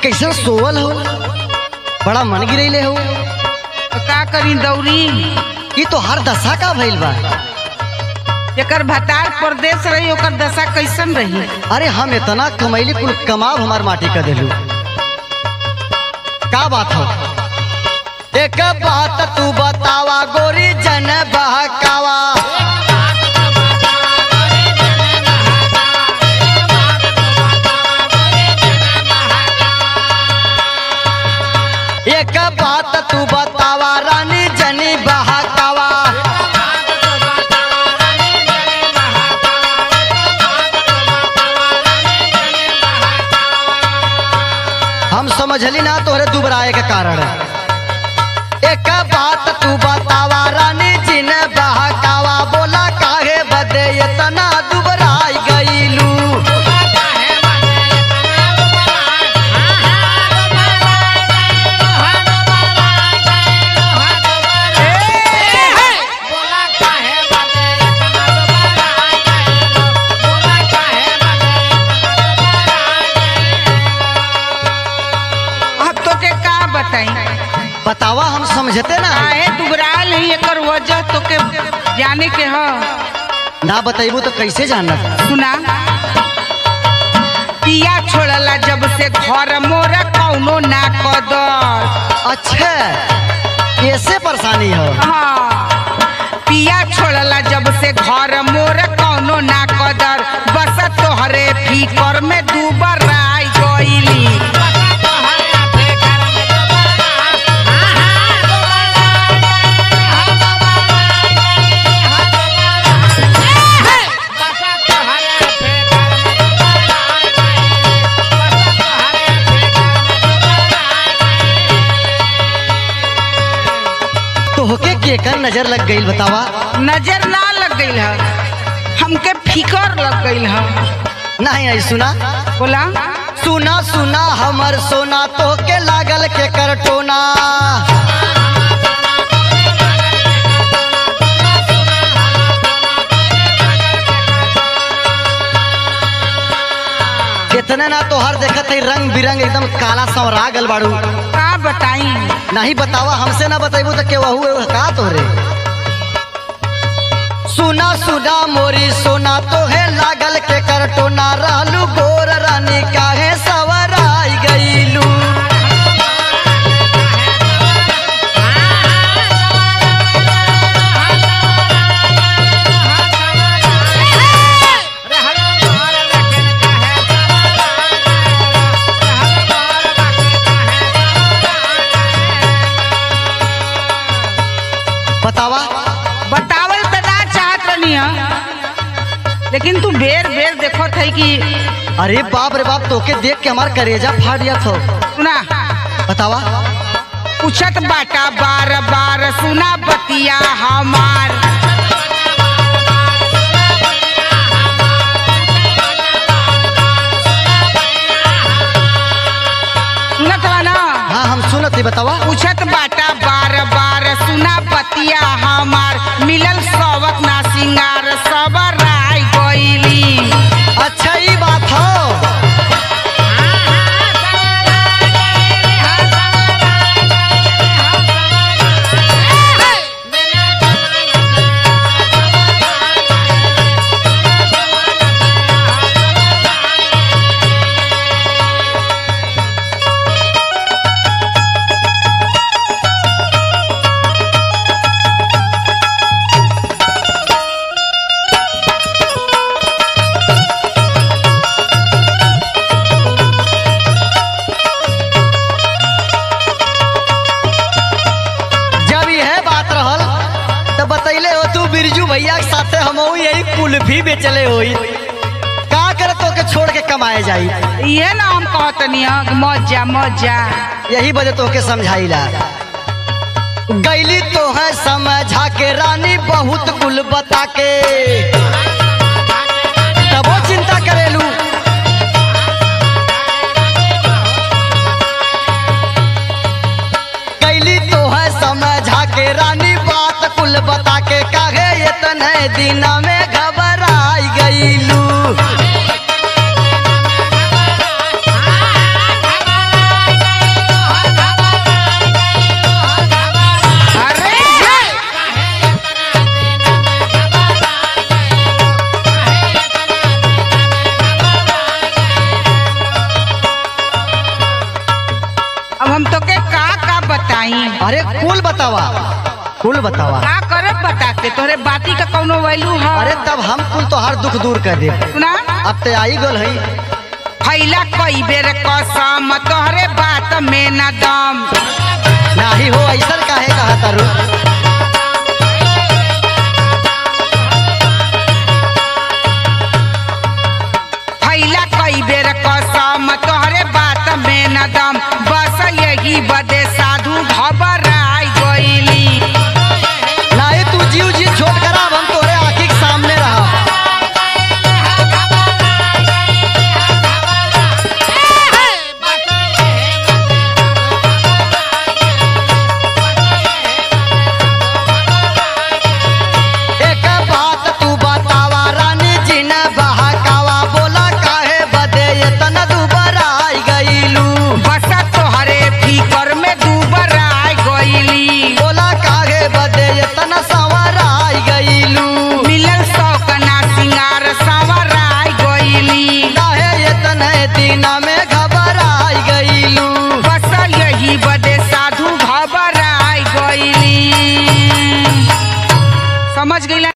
कैसे सोवल हो, बड़ा मन गिरैले हो। तो का करी दौरी, ये तो हर दशा का भइल बा। एकर भतार परदेश रही ओकर दशा कैसन रही। अरे हम इतना कमैली कुल कमाब हमार माटी का दिलू। का बात हो, एक बात तू बतावा गोरी जन बहकावा। एक बात तू बतावा रानी जनी बहकावा। हम समझली ना तोहरे दुबराए के कारण। एक बात तू बतावा रानी जिन बहकावा, बोला काहे बदे इतना दुबराई गईलू। बतावा हम समझते ना। काहे दुबराल ही एकर वजह तो के जाने के ह। ना बताइबू तो कैसे जानना। सुना, पिया छोड़ला जब से घर मोरा कौनो ना कदर। अच्छा कैसे परेशानी हो। हाँ, पिया छोड़ला जब से घर मोरा कौनो ना कदर। बस तोहरे फिकर में दुबराई गईली। तोहके केकर नजर लग गई बतावा। नजर ना लग गई है, हमके फिकर लग गई है। नहीं आई सुना, बोला सुना सुना हमर सोना तोहके लागल के करटोना। कितने ना तोहर देखत है रंग बिरंग एकदम काला संवरा गल बाड़ू। का बताई, नहीं बतावा, हमसे ना बताइबू तो के वहू का तोहरे। सुना सुना मोरी सोना तोहे लागल के करटोना, रहलू गोर रानी काहे सवराई गईलू। बतावा। बतावल तो ना चाहत रहनी है, लेकिन तू बेर बेर देखो थे कि। अरे बाप रे बाप, तोके देख के हमार करेजा फाट गया था। सुना, बतावा। पूछत बाटा बार बार सुना बतिया हमार। सुनत बा ना। हाँ हम सुनत ही, बतावा। पूछत बाटा बार बार सुना बतिया हमार। मिलल सबक ना सिंगार सबर आई गईली। अच्छा ये बात हो। बिरजू भैया के साथे हम यही कुल्फी बेचले होई। का कर तो के छोड़ के कमाए जाई। ये ना हम कहतनी मजा मजा, यही वजह तो के समझाइला। गईली तो है समझा के रानी बहुत कुल बता के, तबो चिंता करेलू। गईली तो है समझा के रानी बात कुल बता के, काहे इतने दिन में घबराई गईलू। बतावा, कुल बतावा। का करब बता के, तोहरे बाती का कौनो वैल्यू है? अरे तब हम कुल तोहार दुख दूर कर दे। सुना, अब ते आई गल है। फैला कई बेर कसम, तोहरे बात में न दम। नाही हो ऐसा काहे कहा तारू। फैला कई बेर कसम, तोहरे बात में न दम। बस यही बदे साधु घबराई गईली। नाही तू जीव जी छोट करा, हम तोरे आँखी के सामने रहा। एक बात तू बतावा रानी जी न बहकावा, बोला काहे बदे इतना दुबारा आई गईलू। बस तोहरे फिकर में दुबराई गईली। बोला काहे बदे इतना सवारा आई गईलू। मिलल शौक ना सिंगार संवराई गईली। काहे इतने दिन में घबरा आई गईलू। बस यही बदे साधु घबराई गईली। समझ गईला?